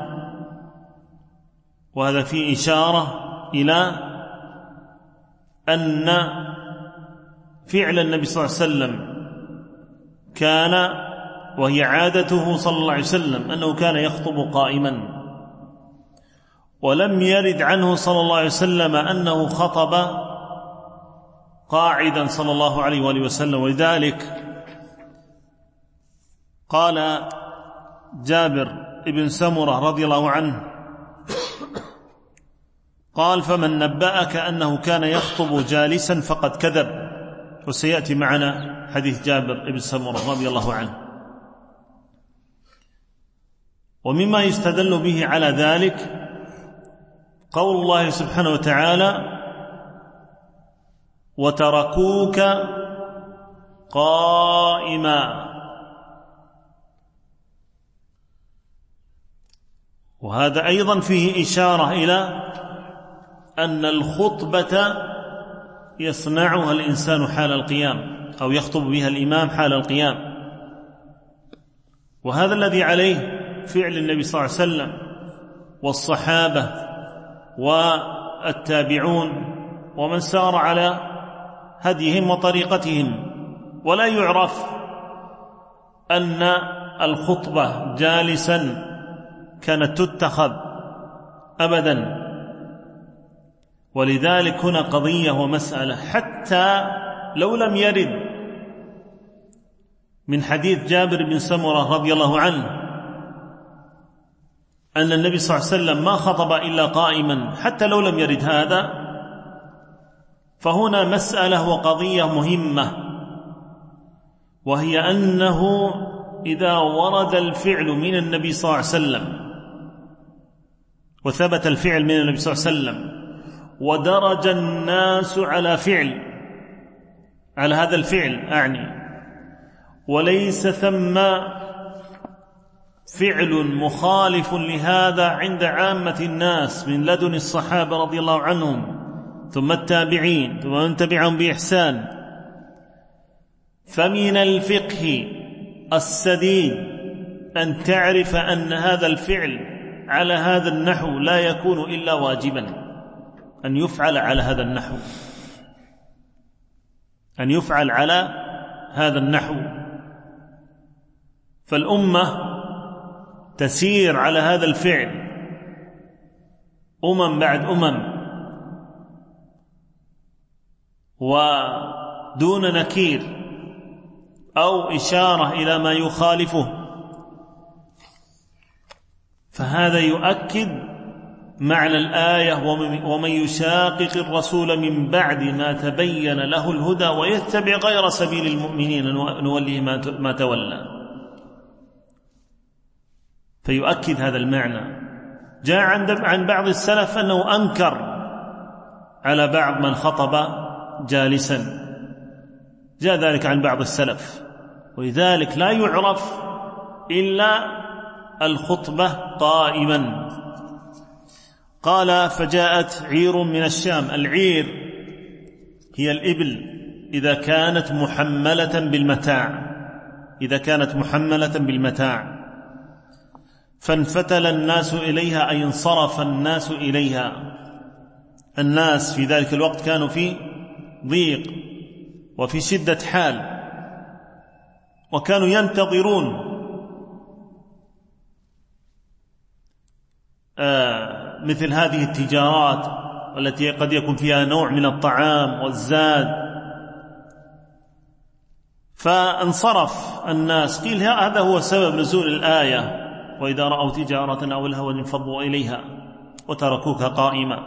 وهذا فيه إشارة إلى أن فعل النبي صلى الله عليه وسلم كان، وهي عادته صلى الله عليه وسلم، أنه كان يخطب قائما، ولم يرد عنه صلى الله عليه وسلم أنه خطب قاعدا صلى الله عليه وآله وسلم. ولذلك قال جابر ابن سمرة رضي الله عنه قال: فمن نبأك أنه كان يخطب جالسا فقد كذب. وسيأتي معنا حديث جابر ابن سمرة رضي الله عنه. ومما يستدل به على ذلك قول الله سبحانه وتعالى: وتركوك قائما. وهذا أيضا فيه إشارة إلى أن الخطبة يصنعها الإنسان حال القيام، أو يخطب بها الإمام حال القيام، وهذا الذي عليه فعل النبي صلى الله عليه وسلم والصحابة والتابعون ومن سار على هديهم وطريقتهم. ولا يعرف أن الخطبة جالسا كانت تتخذ أبدا. ولذلك هنا قضية ومسألة، حتى لو لم يرد من حديث جابر بن سمرة رضي الله عنه أن النبي صلى الله عليه وسلم ما خطب إلا قائما، حتى لو لم يرد هذا، فهنا مسألة وقضية مهمة، وهي أنه إذا ورد الفعل من النبي صلى الله عليه وسلم وثبت الفعل من النبي صلى الله عليه وسلم ودرج الناس على فعل على هذا الفعل أعني، وليس ثم فعل مخالف لهذا عند عامة الناس من لدن الصحابة رضي الله عنهم ثم التابعين ثم من تبعهم بإحسان، فمن الفقه السديد أن تعرف أن هذا الفعل على هذا النحو لا يكون إلا واجبا، أن يفعل على هذا النحو، أن يفعل على هذا النحو. فالأمة تسير على هذا الفعل أمم بعد أمم ودون نكير أو إشارة إلى ما يخالفه، فهذا يؤكد معنى الآية: ومن يشاقق الرسول من بعد ما تبين له الهدى ويتبع غير سبيل المؤمنين نوليه ما تولى. فيؤكد هذا المعنى. جاء عن بعض السلف أنه أنكر على بعض من خطب جالسا، جاء ذلك عن بعض السلف، ولذلك لا يعرف إلا الخطبة قائما. قال: فجاءت عير من الشام. العير هي الإبل إذا كانت محملة بالمتاع، إذا كانت محملة بالمتاع فانفتل الناس إليها، أي انصرف الناس إليها. الناس في ذلك الوقت كانوا في ضيق وفي شدة حال، وكانوا ينتظرون آه مثل هذه التجارات التي قد يكون فيها نوع من الطعام والزاد، فانصرف الناس. قيل هذا هو سبب نزول الآية: وإذا رأوا تجارة أو لهوا انفضوا إليها وتركوك قائما.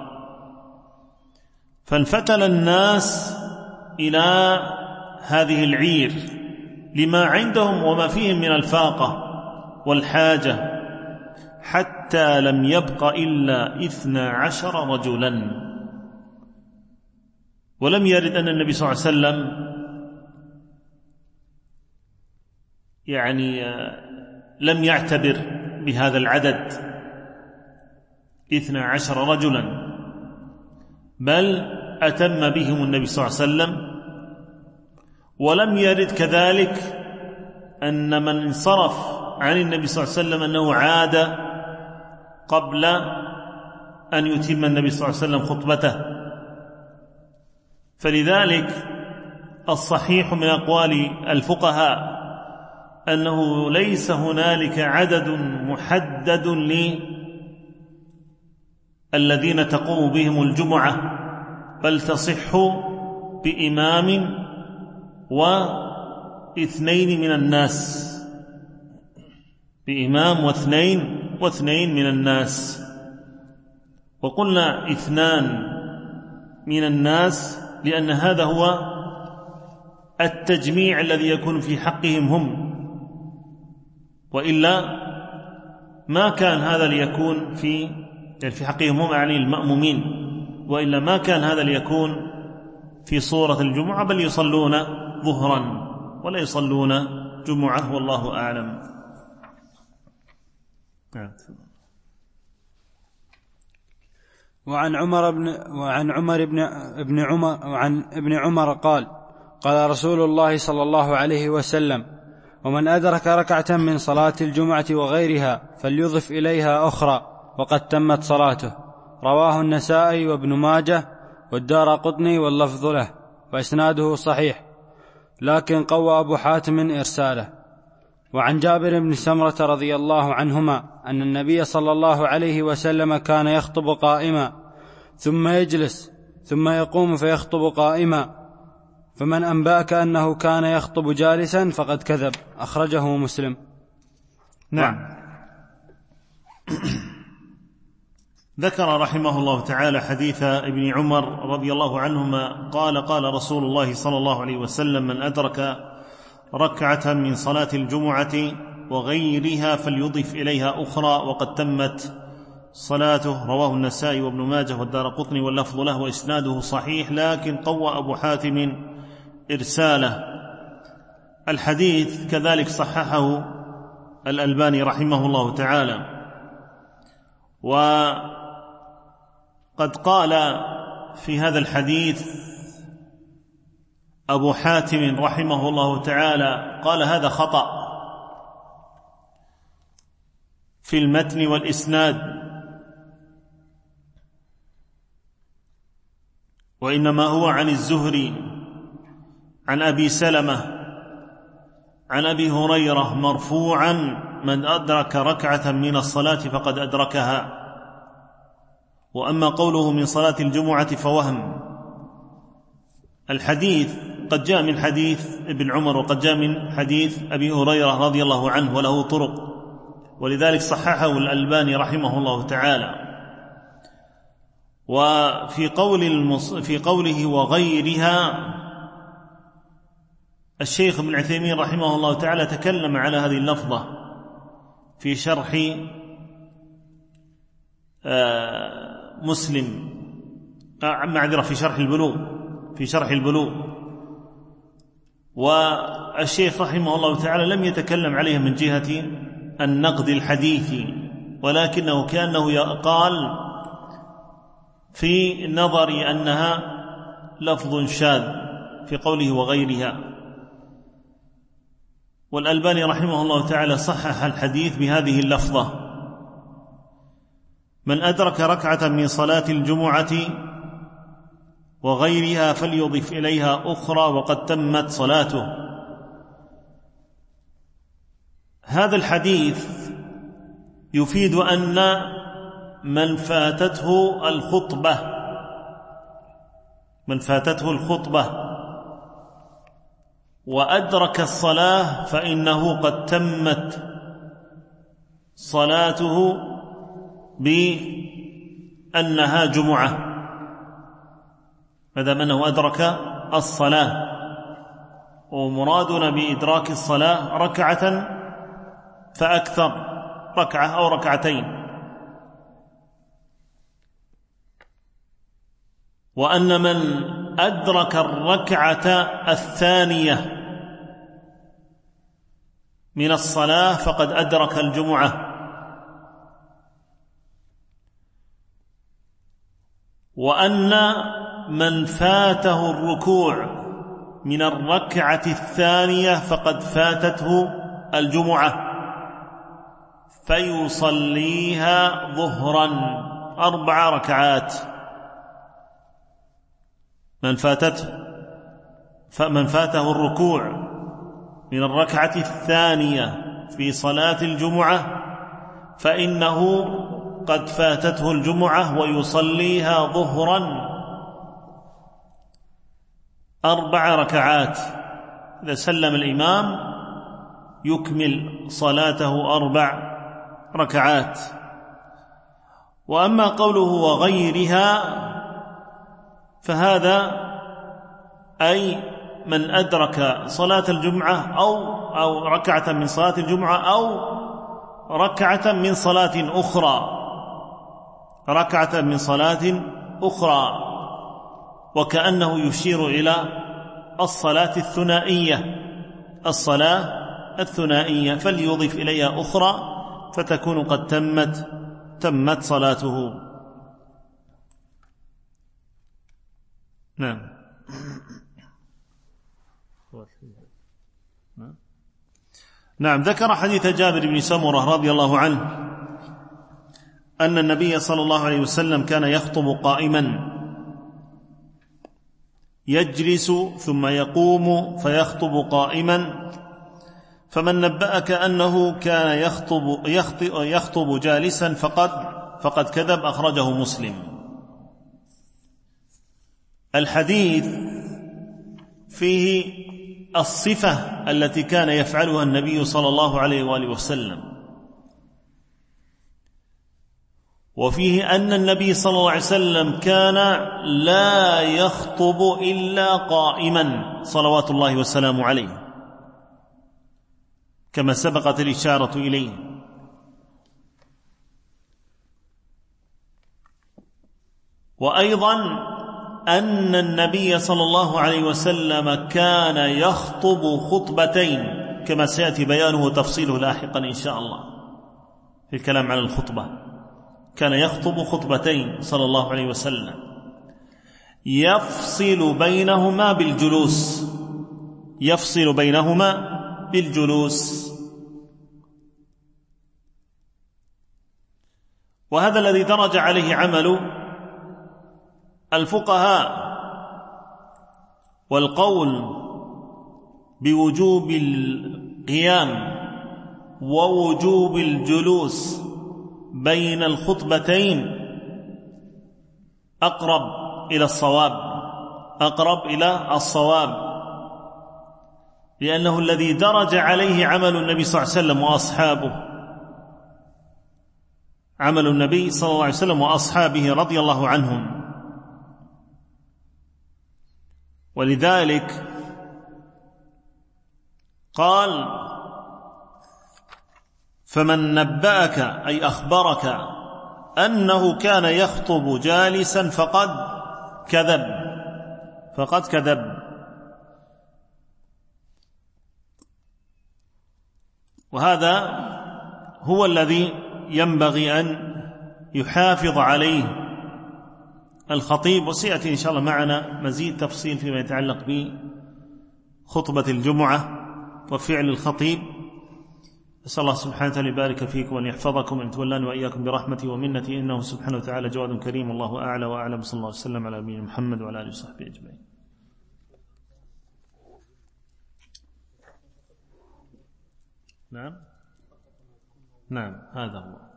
فانفتل الناس إلى هذه العير لما عندهم وما فيهم من الفاقة والحاجة، حتى لم يبق إلا اثنا عشر رجلا. ولم يرد أن النبي صلى الله عليه وسلم يعني لم يعتبر بهذا العدد اثنا عشر رجلا، بل أتم بهم النبي صلى الله عليه وسلم. ولم يرد كذلك أن من انصرف عن النبي صلى الله عليه وسلم أنه عاد قبل أن يتم النبي صلى الله عليه وسلم خطبته. فلذلك الصحيح من أقوال الفقهاء أنه ليس هنالك عدد محدد للذين تقوم بهم الجمعة، بل تصح بإمام واثنين من الناس، بإمام واثنين واثنين من الناس. وقلنا اثنان من الناس لأن هذا هو التجميع الذي يكون في حقهم هم، وإلا ما كان هذا ليكون في يعني في حقهم هم يعني المأمومين، وإلا ما كان هذا ليكون في صورة الجمعة، بل يصلون ظهرا ولا يصلون جمعة، والله أعلم. وعن عمر بن وعن عمر بن ابن عمر وعن ابن عمر قال: قال رسول الله صلى الله عليه وسلم: ومن أدرك ركعة من صلاة الجمعة وغيرها فليضف إليها أخرى وقد تمت صلاته. رواه النسائي وابن ماجه والدارقطني واللفظ له، وإسناده صحيح، لكن قوى أبو حاتم إرساله. وعن جابر بن سمرة رضي الله عنهما أن النبي صلى الله عليه وسلم كان يخطب قائما ثم يجلس ثم يقوم فيخطب قائما، فمن أنبأك أنه كان يخطب جالسا فقد كذب. أخرجه مسلم. نعم. ذكر رحمه الله تعالى حديث ابن عمر رضي الله عنهما قال: قال رسول الله صلى الله عليه وسلم: من أدرك ركعة من صلاة الجمعة وغيرها فليضف إليها أخرى وقد تمت صلاته. رواه النسائي وابن ماجه والدارقطني واللفظ له وإسناده صحيح، لكن قوى أبو حاتم إرساله. الحديث كذلك صححه الألباني رحمه الله تعالى، وقد قال في هذا الحديث أبو حاتم رحمه الله تعالى قال هذا خطأ في المتن والإسناد، وإنما هو عن الزهري عن أبي سلمة عن أبي هريرة مرفوعا: من أدرك ركعة من الصلاة فقد أدركها. وأما قوله من صلاة الجمعة فوهم. الحديث قد جاء من حديث ابن عمر وقد جاء من حديث أبي هريرة رضي الله عنه وله طرق، ولذلك صححه الألباني رحمه الله تعالى. وفي قول المص... في قوله وغيرها، الشيخ ابن عثيمين رحمه الله تعالى تكلم على هذه اللفظة في شرح مسلم، معذرة في شرح البلوغ في شرح البلوغ والشيخ رحمه الله تعالى لم يتكلم عليها من جهة النقد الحديثي، ولكنه كأنه قال في نظري أنها لفظ شاذ في قوله وغيرها. والألباني رحمه الله تعالى صحح الحديث بهذه اللفظة: من أدرك ركعة من صلاة الجمعة وغيرها فليضف إليها أخرى وقد تمت صلاته. هذا الحديث يفيد أن من فاتته الخطبة من فاتته الخطبة وأدرك الصلاة فإنه قد تمت صلاته بأنها جمعة، ما دام أنه أدرك الصلاة. ومرادنا بإدراك الصلاة ركعة فأكثر، ركعة أو ركعتين. وأن من أدرك الركعة الثانية من الصلاة فقد أدرك الجمعة. وأن من فاته الركوع من الركعة الثانية فقد فاتته الجمعة، فيصليها ظهرا أربع ركعات. من فاتته فمن فاته الركوع من الركعة الثانية في صلاة الجمعة فإنه قد فاتته الجمعة ويصليها ظهرا أربع ركعات. إذا سلم الإمام يكمل صلاته أربع ركعات. وأما قوله وغيرها فهذا أي من أدرك صلاة الجمعة أو أو ركعة من صلاة الجمعة أو ركعة من صلاة أخرى ركعة من صلاة أخرى وكأنه يشير إلى الصلاة الثنائية الصلاة الثنائية فليضيف إليها أخرى فتكون قد تمت تمت صلاته. نعم. نعم. ذكر حديث جابر بن سمرة رضي الله عنه أن النبي صلى الله عليه وسلم كان يخطب قائما يجلس ثم يقوم فيخطب قائما، فمن نبأك أنه كان يخطب, يخطب جالسا فقد, فقد كذب. أخرجه مسلم. الحديث فيه الصفة التي كان يفعلها النبي صلى الله عليه وآله وسلم، وفيه أن النبي صلى الله عليه وسلم كان لا يخطب إلا قائما صلوات الله وسلامه عليه. كما سبقت الإشارة إليه. وأيضا أن النبي صلى الله عليه وسلم كان يخطب خطبتين كما سيأتي بيانه وتفصيله لاحقا إن شاء الله في الكلام عن الخطبة. كان يخطب خطبتين صلى الله عليه وسلم يفصل بينهما بالجلوس يفصل بينهما بالجلوس. وهذا الذي درج عليه عمل الفقهاء، والقول بوجوب القيام ووجوب الجلوس بين الخطبتين أقرب إلى الصواب أقرب إلى الصواب لأنه الذي درج عليه عمل النبي صلى الله عليه وسلم وأصحابه عمل النبي صلى الله عليه وسلم وأصحابه رضي الله عنهم. ولذلك قال: فمن نبأك أي أخبرك أنه كان يخطب جالسا فقد كذب فقد كذب. وهذا هو الذي ينبغي أن يحافظ عليه الخطيب. وسيأتي إن شاء الله معنا مزيد تفصيل فيما يتعلق بخطبة الجمعة وفعل الخطيب. أسأل الله سبحانه وتعالى يبارك فيكم وأن يحفظكم وأن تولاني وإياكم برحمته ومنته، إنه سبحانه وتعالى جواد كريم. الله أعلى وأعلم. صلى الله عليه وسلم على نبينا محمد وعلى آله وصحبه أجمعين. نعم نعم هذا هو.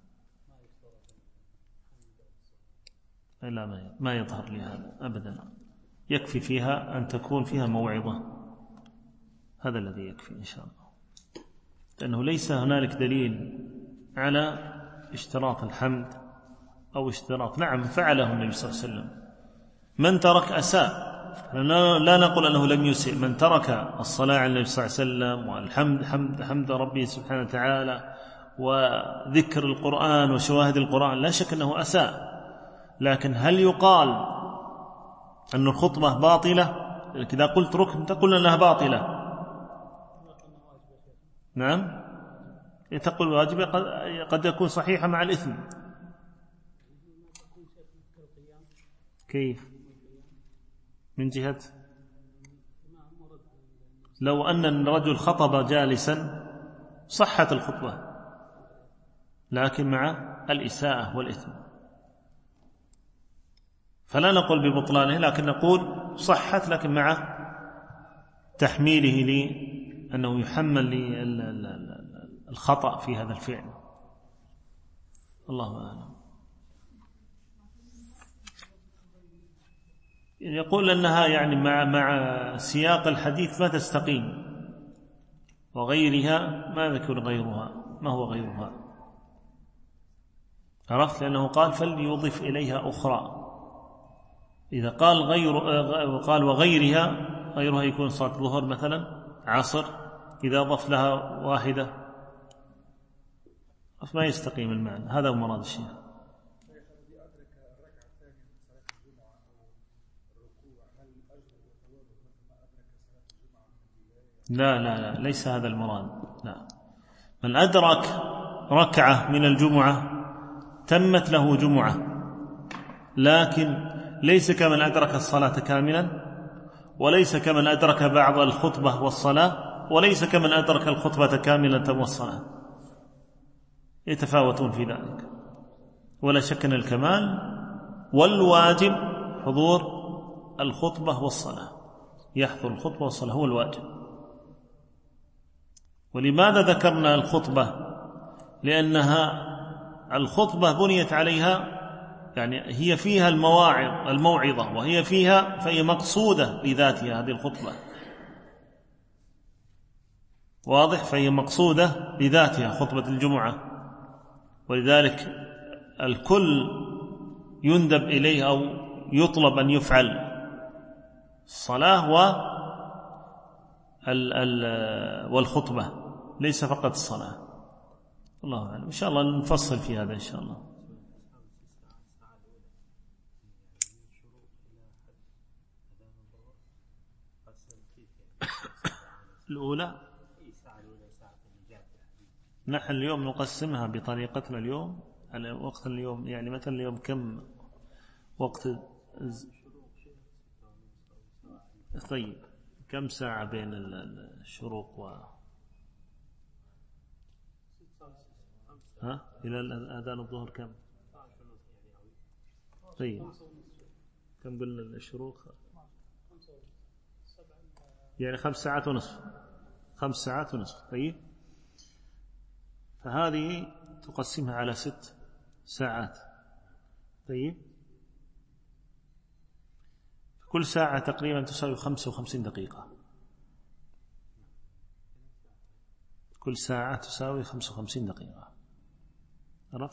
لا ما يظهر لي هذا أبدا. يكفي فيها أن تكون فيها موعظة، هذا الذي يكفي إن شاء الله، لأنه ليس هنالك دليل على اشتراط الحمد أو اشتراط. نعم فعله النبي صلى الله عليه وسلم. من ترك أساء، لا نقول أنه لم يسئ. من ترك الصلاة على النبي صلى الله عليه وسلم والحمد حمد حمد ربه سبحانه وتعالى وذكر القرآن وشواهد القرآن لا شك أنه أساء. لكن هل يقال أن الخطبة باطلة؟ إذا قلت ركن تقول أنها باطلة. نعم تقول واجب قد يكون صحيحة مع الإثم. كيف؟ من جهة لو أن الرجل خطب جالسا صحت الخطبة، لكن مع الإساءة والإثم، فلا نقول ببطلانه، لكن نقول صحت لكن مع تحميله لأنه يحمل للخطأ في هذا الفعل. الله أعلم. يقول أنها يعني مع مع سياق الحديث ما تستقيم، وغيرها ما ذكر غيرها. ما هو غيرها؟ عرفت؟ لأنه قال فليضف إليها أخرى. إذا قال غير قال وغيرها، غيرها يكون صلاة ظهر مثلا، عصر، إذا أضف لها واحدة فما يستقيم المعنى. هذا هو مراد الشيخ. لا لا لا ليس هذا المراد. لا، من أدرك ركعة من الجمعة تمت له جمعة، لكن ليس كمن أدرك الصلاة كاملا، وليس كمن أدرك بعض الخطبة والصلاة، وليس كمن أدرك الخطبة كاملة والصلاة. يتفاوتون في ذلك. ولا شك أن الكمال والواجب حضور الخطبة والصلاة، يحضر الخطبة والصلاة هو الواجب. ولماذا ذكرنا الخطبة؟ لأنها الخطبة بنيت عليها، يعني هي فيها المواعظ الموعظة، وهي فيها فهي مقصودة لذاتها هذه الخطبة، واضح؟ فهي مقصودة لذاتها خطبة الجمعة، ولذلك الكل يندب إليه أو يطلب أن يفعل الصلاة والخطبة، ليس فقط الصلاة. الله أعلم. إن شاء الله نفصل في هذا إن شاء الله. الأولى نحن اليوم نقسمها بطريقتنا اليوم على وقت اليوم، يعني مثلا اليوم كم وقت؟ طيب كم ساعة بين الشروق و ها إلى أذان الظهر كم؟ طيب كم قلنا الشروق؟ يعني خمس ساعات ونصف. خمس ساعات ونصف. طيب فهذه تقسمها على ست ساعات. طيب كل ساعة تقريبا تساوي خمسة وخمسين دقيقة. كل ساعة تساوي خمسة وخمسين دقيقة. عرفت؟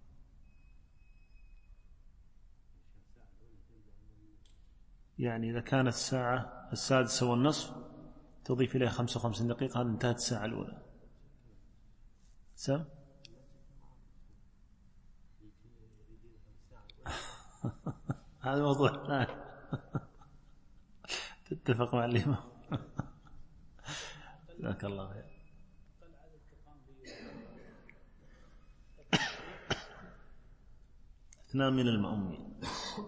يعني إذا كانت الساعة السادسة والنصف تضيف إليها خمسة وخمسين دقيقة، هذا انتهت الساعة الأولى. سم؟ هذا موضوع ثاني. تتفق مع الإمام. جزاك الله خير. اثنان من المأمومين.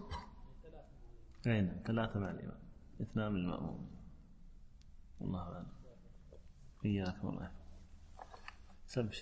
أين؟ ثلاثة مع الإمام، اثنان من المأمومين. الله أعلم. إياكم الله. سمشي.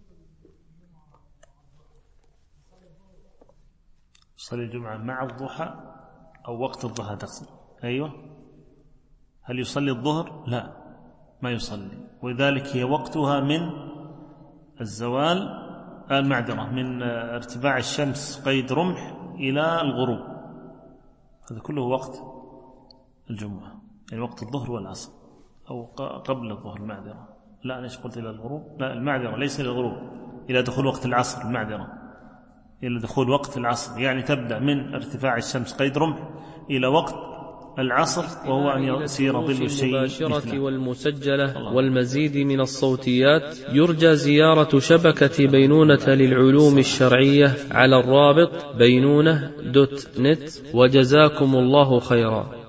صلي الجمعة مع الضحى أو وقت الضحى تقصد؟ أيوة. هل يصلي الظهر؟ لا، ما يصلي، ولذلك هي وقتها من الزوال المعذرة من ارتفاع الشمس قيد رمح إلى الغروب، هذا كله وقت الجمعة، يعني وقت الظهر والعصر أو قبل الظهر المعذرة. لا أنا قلت إلى الغروب، لا المعذرة ليس إلى الغروب، إلى دخول وقت العصر المعذرة، إلى دخول وقت العصر، يعني تبدأ من ارتفاع الشمس قيد رمح إلى وقت العصر، وهو أن يصير ظل الشيء المباشرة والمسجلة والمزيد من الصوتيات. يرجى زيارة شبكة بينونة للعلوم الشرعية على الرابط بينونة دوت نت، وجزاكم الله خيرا.